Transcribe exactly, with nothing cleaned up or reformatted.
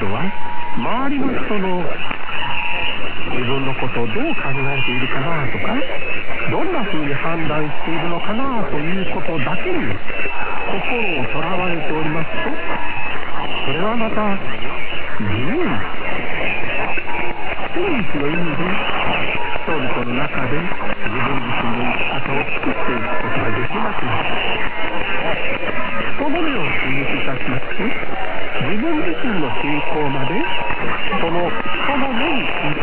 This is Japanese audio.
人は周りの人の自分のことをどう考えているかなとか、どんな風に判断しているのかなということだけに心をとらわれておりますと、それはまた自由な真実の意味で人々の中で自分自身の生き方を作っていくことができなくなる。その目を刺激いたしますと、自分自身の信仰までその人の目に